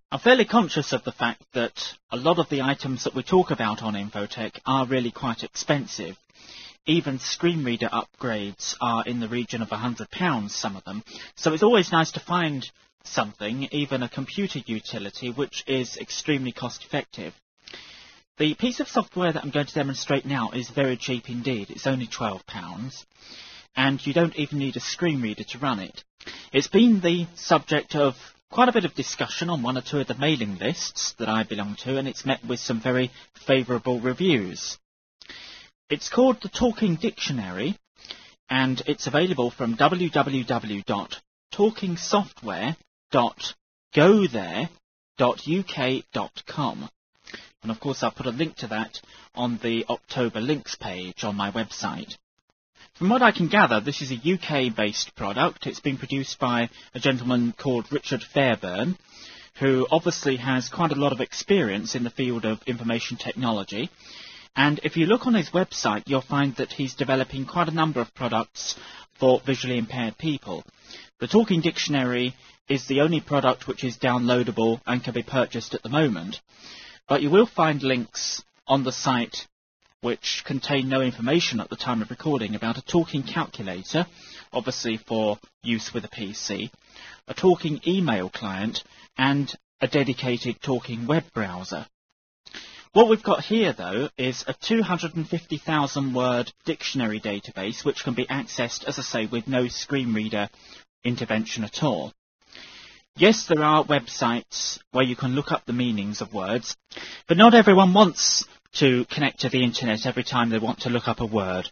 I'm fairly conscious of the fact that a lot of the items that we talk about on Infotech are really quite expensive. Even screen reader upgrades are in the region of £100, some of them. So it's always nice to find something, even a computer utility, which is extremely cost effective. The piece of software that I'm going to demonstrate now is very cheap indeed. It's only £12, and you don't even need a screen reader to run it. It's been the subject of quite a bit of discussion on one or two of the mailing lists that I belong to, and it's met with some very favourable reviews. It's called the Talking Dictionary, and it's available from www.talkingsoftware.gothere.uk.com. And of course I'll put a link to that on the October links page on my website. From what I can gather, this is a UK-based product. It's been produced by a gentleman called Richard Fairburn, who obviously has quite a lot of experience in the field of information technology. And if you look on his website, you'll find that he's developing quite a number of products for visually impaired people. The Talking Dictionary is the only product which is downloadable and can be purchased at the moment. But you will find links on the site which contain no information at the time of recording about a talking calculator, obviously for use with a PC, a talking email client, and a dedicated talking web browser. What we've got here, though, is a 250,000 word dictionary database which can be accessed, as I say, with no screen reader intervention at all. Yes, there are websites where you can look up the meanings of words, but not everyone wants to connect to the internet every time they want to look up a word.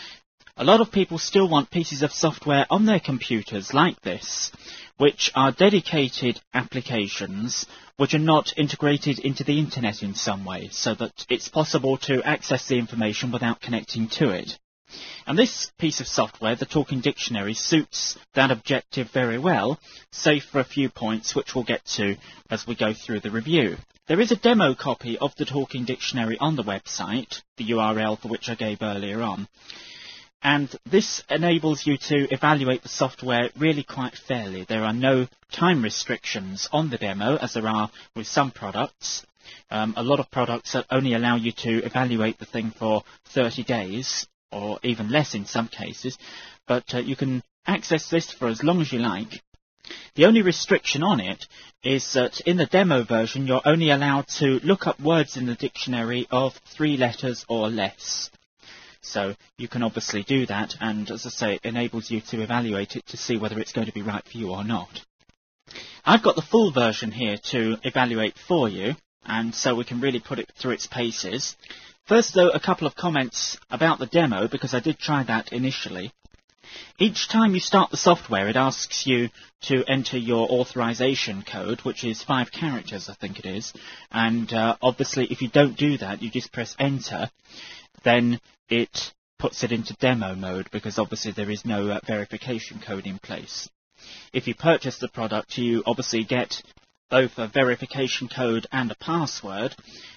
A lot of people still want pieces of software on their computers like this, which are dedicated applications which are not integrated into the internet in some way, so that it's possible to access the information without connecting to it. And this piece of software, the Talking Dictionary, suits that objective very well, save for a few points which we'll get to as we go through the review. There is a demo copy of the Talking Dictionary on the website, the URL for which I gave earlier on. And this enables you to evaluate the software really quite fairly. There are no time restrictions on the demo, as there are with some products. A lot of products only allow you to evaluate the thing for 30 days, or even less in some cases. But you can access this for as long as you like. The only restriction on it is that in the demo version you're only allowed to look up words in the dictionary of 3 letters or less. So you can obviously do that, and as I say, it enables you to evaluate it to see whether it's going to be right for you or not. I've got the full version here to evaluate for you, and so we can really put it through its paces. First though, a couple of comments about the demo, because I did try that initially. Each time you start the software, it asks you to enter your authorization code, which is 5 characters, I think it is. And obviously, if you don't do that, you just press enter, then it puts it into demo mode, because obviously there is no verification code in place. If you purchase the product, you obviously get both a verification code and a password.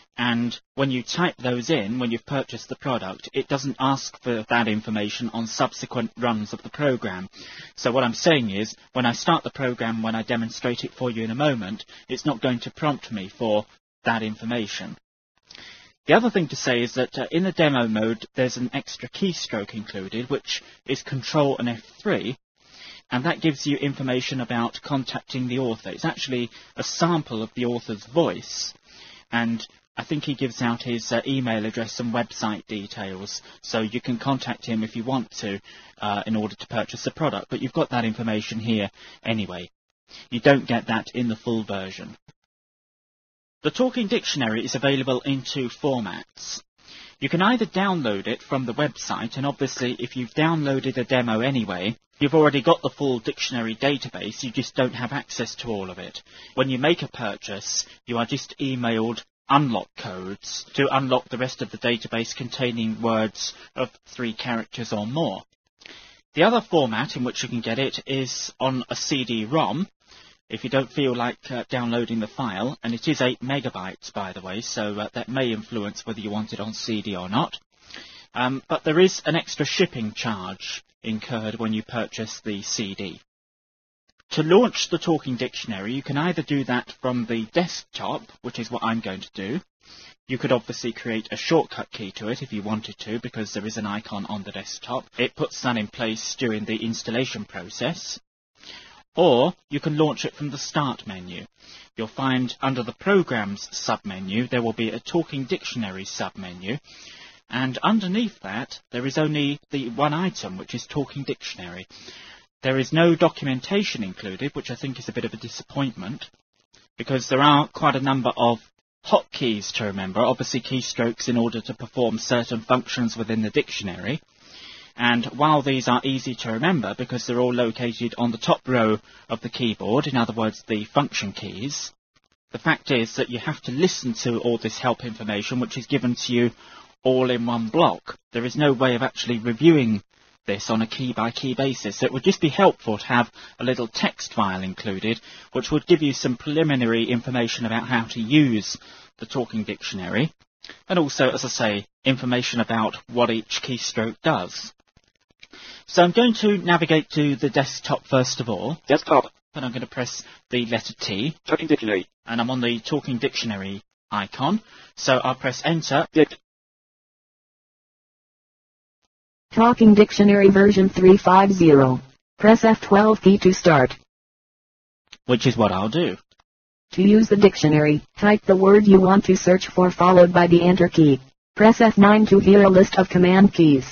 And when you type those in, when you've purchased the product, it doesn't ask for that information on subsequent runs of the program. So what I'm saying is, when I start the program, when I demonstrate it for you in a moment, it's not going to prompt me for that information. The other thing to say is that in the demo mode, there's an extra keystroke included, which is Control and F3. And that gives you information about contacting the author. It's actually a sample of the author's voice. And I think he gives out his email address and website details, so you can contact him if you want to in order to purchase the product. But you've got that information here anyway. You don't get that in the full version. The Talking Dictionary is available in 2 formats. You can either download it from the website, and obviously if you've downloaded a demo anyway, you've already got the full dictionary database, you just don't have access to all of it. When you make a purchase, you are just emailed unlock codes to unlock the rest of the database containing words of 3 characters or more. The other format in which you can get it is on a CD-ROM, if you don't feel like downloading the file, and it is 8 megabytes, by the way, so that may influence whether you want it on CD or not. But there is an extra shipping charge incurred when you purchase the CD. To launch the Talking Dictionary, you can either do that from the desktop, which is what I'm going to do. You could obviously create a shortcut key to it if you wanted to, because there is an icon on the desktop. It puts that in place during the installation process. Or you can launch it from the Start menu. You'll find under the Programs submenu there will be a Talking Dictionary submenu, and underneath that there is only the one item, which is Talking Dictionary. There is no documentation included, which I think is a bit of a disappointment, because there are quite a number of hotkeys to remember, obviously keystrokes in order to perform certain functions within the dictionary. And while these are easy to remember because they're all located on the top row of the keyboard, in other words the function keys, the fact is that you have to listen to all this help information which is given to you all in one block. There is no way of actually reviewing this on a key-by-key basis. So it would just be helpful to have a little text file included which would give you some preliminary information about how to use the Talking Dictionary, and also, as I say, information about what each keystroke does. So I'm going to navigate to the desktop first of all. Desktop. And I'm going to press the letter T. Talking Dictionary. And I'm on the Talking Dictionary icon. So I'll press Enter. Talking Dictionary version 350. Press F12 key to start. Which is what I'll do. To use the dictionary, type the word you want to search for followed by the Enter key. Press F9 to hear a list of command keys.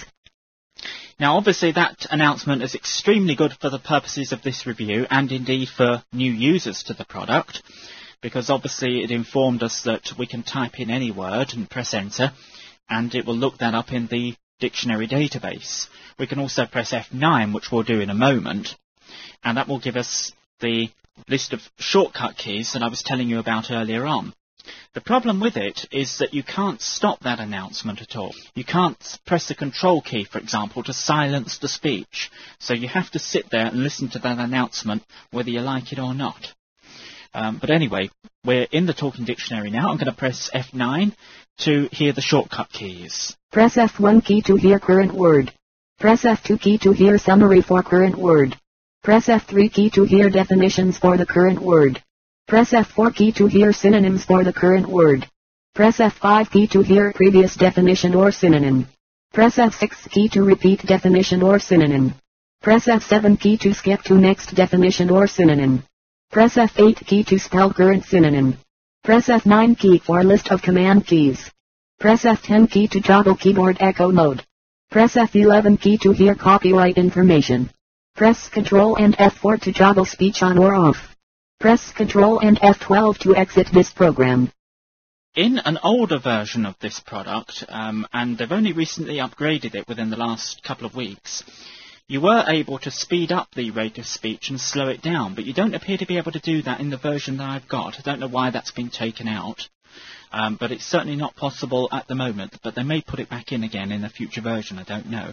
Now obviously that announcement is extremely good for the purposes of this review and indeed for new users to the product, because obviously it informed us that we can type in any word and press Enter and it will look that up in the dictionary database. We can also press F9, which we'll do in a moment, and that will give us the list of shortcut keys that I was telling you about earlier on. The problem with it is that you can't stop that announcement at all. You can't press the control key, for example, to silence the speech. So you have to sit there and listen to that announcement whether you like it or not. But anyway, we're in the Talking Dictionary now. I'm going to press F9 to hear the shortcut keys. Press F1 key to hear current word. Press F2 key to hear summary for current word. Press F3 key to hear definitions for the current word. Press F4 key to hear synonyms for the current word. Press F5 key to hear previous definition or synonym. Press F6 key to repeat definition or synonym. Press F7 key to skip to next definition or synonym. Press F8 key to spell current synonym. Press F9 key for list of command keys. Press F10 key to toggle keyboard echo mode. Press F11 key to hear copyright information. Press Ctrl and F4 to toggle speech on or off. Press Ctrl and F12 to exit this program. In an older version of this product, and they've only recently upgraded it within the last couple of weeks, you were able to speed up the rate of speech and slow it down, but you don't appear to be able to do that in the version that I've got. I don't know why that's been taken out, but it's certainly not possible at the moment, but they may put it back in again in a future version, I don't know.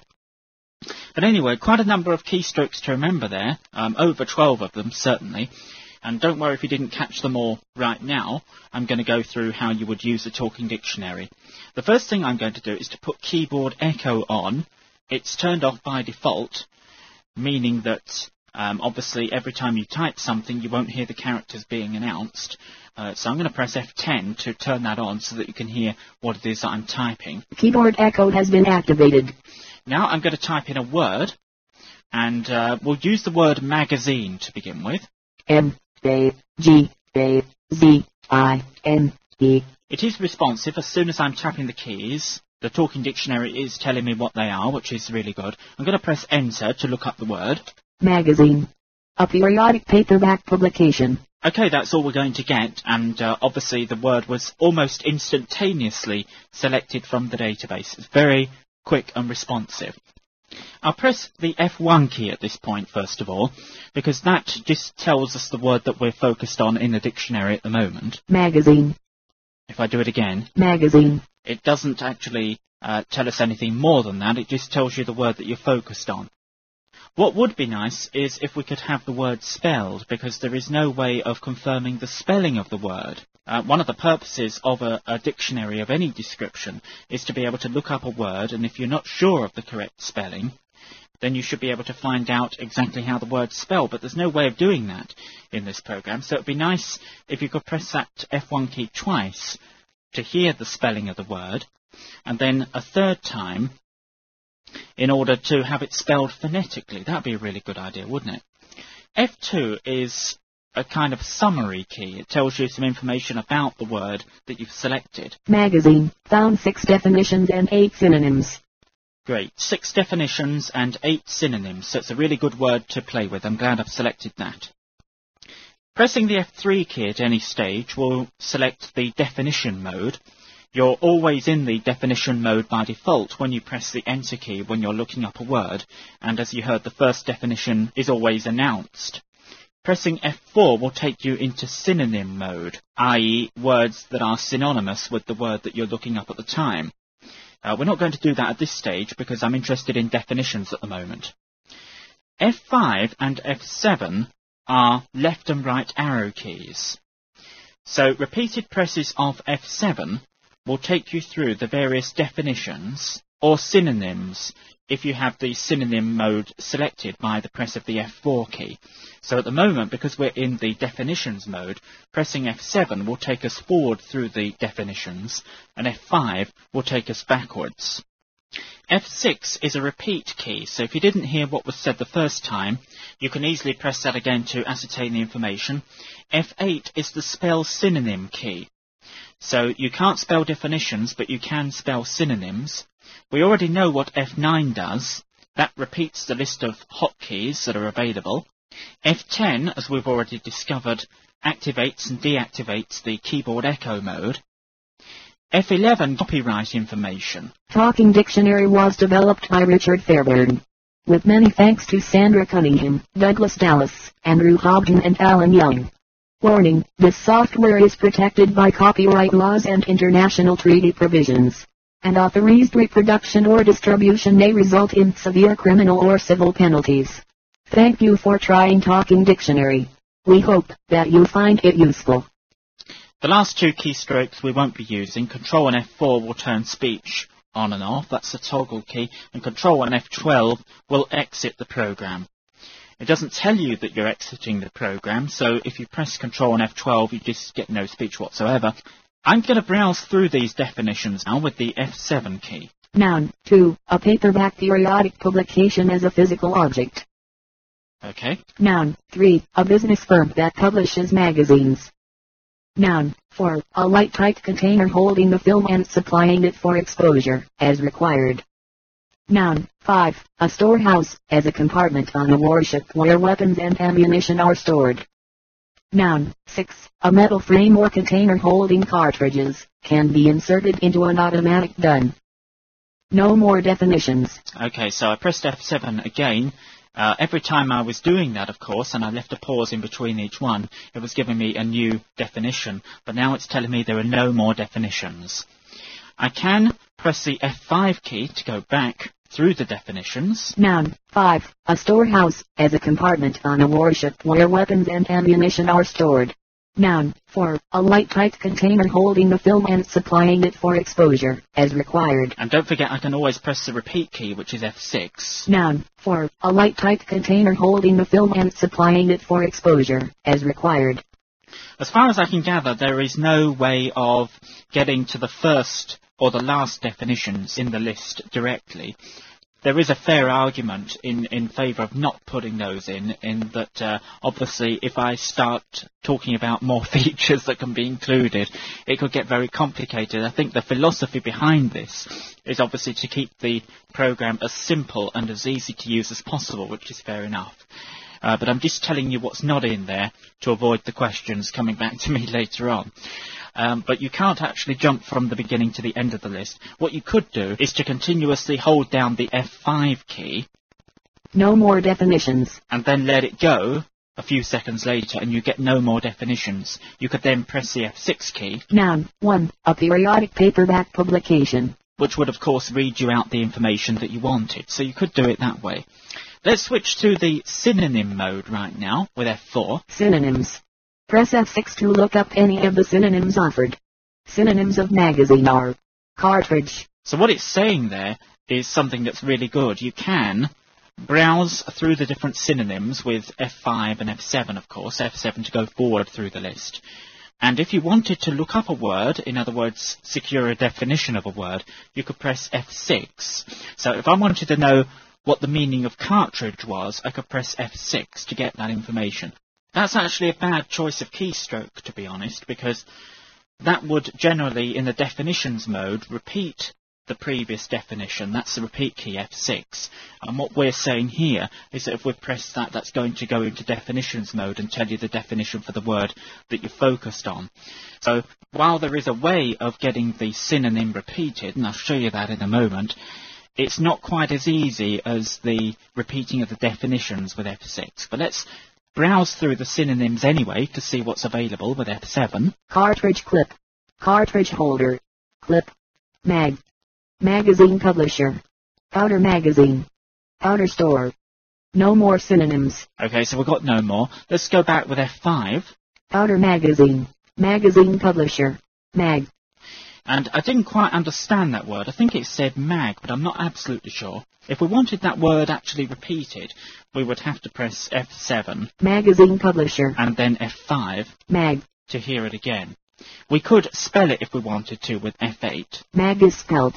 But anyway, quite a number of keystrokes to remember there, over 12 of them certainly. And don't worry if you didn't catch them all right now. I'm going to go through how you would use the Talking Dictionary. The first thing I'm going to do is to put Keyboard Echo on. It's turned off by default, meaning that obviously every time you type something you won't hear the characters being announced. So I'm going to press F10 to turn that on so that you can hear what it is that I'm typing. Keyboard Echo has been activated. Now I'm going to type in a word, and we'll use the word magazine to begin with. M-A-G-A-Z-I-N-E. It is responsive. As soon as I'm tapping the keys, the Talking Dictionary is telling me what they are, which is really good. I'm going to press Enter to look up the word. Magazine. A periodic paperback publication. Okay, that's all we're going to get, and obviously the word was almost instantaneously selected from the database. It's very quick and responsive. I'll press the F1 key at this point, first of all, because that just tells us the word that we're focused on in the dictionary at the moment. Magazine. If I do it again, magazine, it doesn't actually tell us anything more than that. It just tells you the word that you're focused on. What would be nice is if we could have the word spelled, because there is no way of confirming the spelling of the word. One of the purposes of a dictionary of any description is to be able to look up a word, and if you're not sure of the correct spelling, then you should be able to find out exactly how the word's spelled, but there's no way of doing that in this program, so it'd be nice if you could press that F1 key twice to hear the spelling of the word, and then a third time in order to have it spelled phonetically. That'd be a really good idea, wouldn't it? F2 is a kind of summary key. It tells you some information about the word that you've selected. Magazine. Found 6 definitions and 8 synonyms. Great. 6 definitions and 8 synonyms. So it's a really good word to play with. I'm glad I've selected that. Pressing the F3 key at any stage will select the definition mode. You're always in the definition mode by default when you press the Enter key when you're looking up a word, and as you heard, the first definition is always announced. Pressing F4 will take you into synonym mode, i.e. words that are synonymous with the word that you're looking up at the time. We're not going to do that at this stage because I'm interested in definitions at the moment. F5 and F7 are left and right arrow keys. So repeated presses of F7 will take you through the various definitions or synonyms if you have the synonym mode selected by the press of the F4 key. So at the moment, because we're in the definitions mode, pressing F7 will take us forward through the definitions, and F5 will take us backwards. F6 is a repeat key, so if you didn't hear what was said the first time, you can easily press that again to ascertain the information. F8 is the spell synonym key. So you can't spell definitions, but you can spell synonyms. We already know what F9 does. That repeats the list of hotkeys that are available. F10, as we've already discovered, activates and deactivates the keyboard echo mode. F11, copyright information. Talking Dictionary was developed by Richard Fairbairn. With many thanks to Sandra Cunningham, Douglas Dallas, Andrew Hobden and Alan Young. Warning, this software is protected by copyright laws and international treaty provisions. Unauthorized reproduction or distribution may result in severe criminal or civil penalties. Thank you for trying Talking Dictionary. We hope that you find it useful. The last 2 keystrokes we won't be using. Control and F4 will turn speech on and off. That's the toggle key. And Control and F12 will exit the program. It doesn't tell you that you're exiting the program, so if you press Control and F12, you just get no speech whatsoever. I'm going to browse through these definitions now with the F7 key. Noun. 2. A paperback periodic publication as a physical object. Okay. Noun. 3. A business firm that publishes magazines. Noun. 4. A light-tight container holding the film and supplying it for exposure, as required. Noun. 5. A storehouse, as a compartment on a warship where weapons and ammunition are stored. Noun. 6. A metal frame or container holding cartridges, can be inserted into an automatic gun. No more definitions. Okay, so I pressed F7 again. Every time I was doing that, of course, and I left a pause in between each one, it was giving me a new definition, but now it's telling me there are no more definitions. I can press the F5 key to go back through the definitions. Noun. 5. A storehouse, as a compartment on a warship where weapons and ammunition are stored. Noun. 4. A light-tight container holding the film and supplying it for exposure, as required. And don't forget I can always press the repeat key, which is F6. Noun. 4. A light-tight container holding the film and supplying it for exposure, as required. As far as I can gather, there is no way of getting to the first or the last definitions in the list directly. There is a fair argument in favour of not putting those in that obviously if I start talking about more features that can be included, it could get very complicated. I think the philosophy behind this is obviously to keep the programme as simple and as easy to use as possible, which is fair enough. But I'm just telling you what's not in there to avoid the questions coming back to me later on. But you can't actually jump from the beginning to the end of the list. What you could do is to continuously hold down the F5 key. No more definitions. And then let it go a few seconds later and you get no more definitions. You could then press the F6 key. Noun. 1. A periodic paperback publication. Which would of course read you out the information that you wanted. So you could do it that way. Let's switch to the synonym mode right now with F4. Synonyms. Press F6 to look up any of the synonyms offered. Synonyms of magazine are cartridge. So what it's saying there is something that's really good. You can browse through the different synonyms with F5 and F7, of course, F7 to go forward through the list. And if you wanted to look up a word, in other words, secure a definition of a word, you could press F6. So if I wanted to know what the meaning of cartridge was, I could press F6 to get that information. That's actually a bad choice of keystroke, to be honest, because that would generally, in the definitions mode, repeat the previous definition. That's the repeat key, F6. And what we're saying here is that if we press that, that's going to go into definitions mode and tell you the definition for the word that you're focused on. So while there is a way of getting the synonym repeated, and I'll show you that in a moment, it's not quite as easy as the repeating of the definitions with F6. But let's browse through the synonyms anyway to see what's available with F7. Cartridge clip, cartridge holder, clip, mag, magazine publisher, powder magazine, powder store. No more synonyms. Okay, so we've got no more. Let's go back with F5. Powder magazine, magazine publisher, mag. And I didn't quite understand that word. I think it said mag, but I'm not absolutely sure. If we wanted that word actually repeated, we would have to press F7. Magazine publisher. And then F5. Mag. To hear it again. We could spell it if we wanted to with F8. Mag is spelled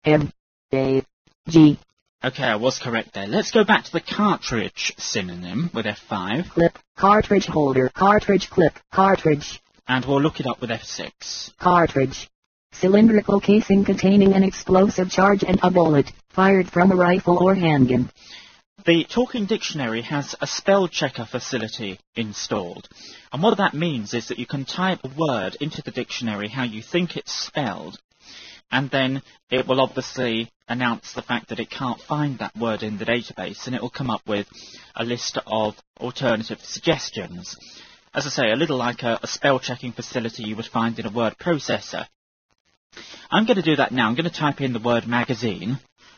M-A-G. Okay, I was correct there. Let's go back to the cartridge synonym with F5. Clip, cartridge holder, cartridge clip, cartridge. And we'll look it up with F6. Cartridge. Cylindrical casing containing an explosive charge and a bullet, fired from a rifle or handgun. The Talking Dictionary has a spell checker facility installed. And what that means is that you can type a word into the dictionary how you think it's spelled, and then it will obviously announce the fact that it can't find that word in the database, and it will come up with a list of alternative suggestions. As I say, a little like a spell checking facility you would find in a word processor. I'm going to do that now. I'm going to type in the word magazine.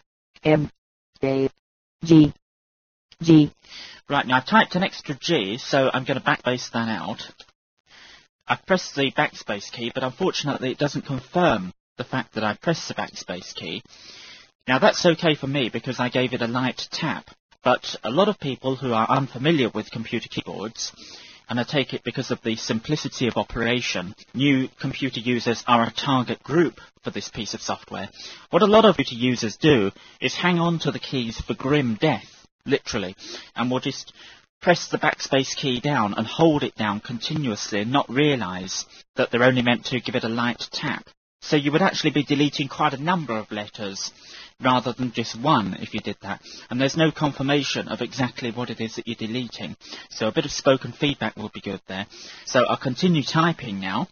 M-A-G. G. Right, now I've typed an extra G, so I'm going to backspace that out. I've pressed the backspace key, but unfortunately it doesn't confirm the fact that I pressed the backspace key. Now that's okay for me because I gave it a light tap, but a lot of people who are unfamiliar with computer keyboards, and I take it because of the simplicity of operation, new computer users are a target group for this piece of software. What a lot of computer users do is hang on to the keys for grim death, literally, and will just press the backspace key down and hold it down continuously and not realise that they're only meant to give it a light tap. So you would actually be deleting quite a number of letters rather than just one if you did that. And there's no confirmation of exactly what it is that you're deleting. So a bit of spoken feedback will be good there. So I'll continue typing now.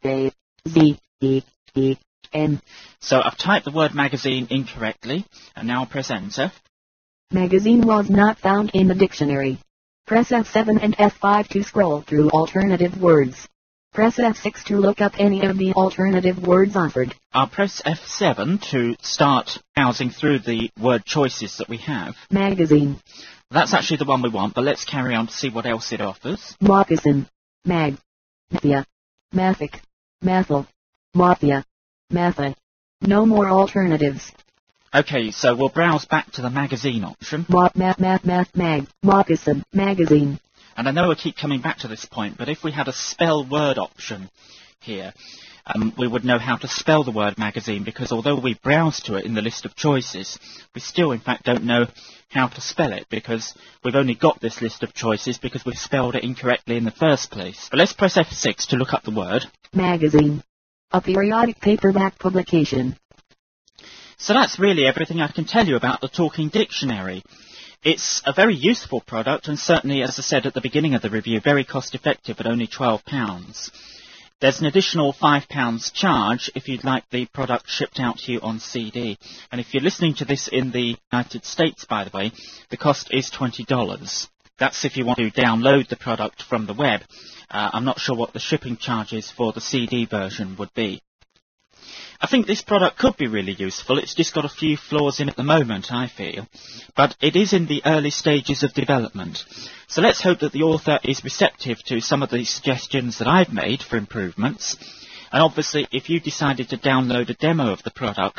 A-Z-E-E-N. So I've typed the word magazine incorrectly, and now I'll press enter. Magazine was not found in the dictionary. Press F7 and F5 to scroll through alternative words. Press F6 to look up any of the alternative words offered. I'll press F7 to start browsing through the word choices that we have. Magazine. That's actually the one we want, but let's carry on to see what else it offers. Moccasin. Mag. Mafia. Mathic. Methyl. Mafia. Method. No more alternatives. Okay, so we'll browse back to the magazine option. Mag. Moccasin. Magazine. And I know I keep coming back to this point, but if we had a spell word option here, we would know how to spell the word magazine, because although we browse to it in the list of choices, we still in fact don't know how to spell it, because we've only got this list of choices because we've spelled it incorrectly in the first place. But let's press F6 to look up the word. Magazine. A periodic paperback publication. So that's really everything I can tell you about the Talking Dictionary. It's a very useful product, and certainly, as I said at the beginning of the review, very cost-effective at only £12. There's an additional £5 charge if you'd like the product shipped out to you on CD. And if you're listening to this in the United States, by the way, the cost is $20. That's if you want to download the product from the web. I'm not sure what the shipping charges for the CD version would be. I think this product could be really useful. It's just got a few flaws in at the moment, I feel. But it is in the early stages of development. So let's hope that the author is receptive to some of the suggestions that I've made for improvements. And obviously, if you decided to download a demo of the product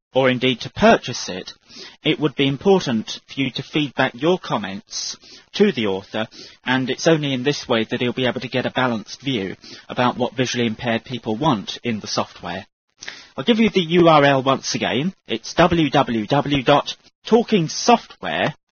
or indeed to purchase it, it would be important for you to feed back your comments to the author, and it's only in this way that he'll be able to get a balanced view about what visually impaired people want in the software. I'll give you the URL once again. It's www.talkingsoftware.com.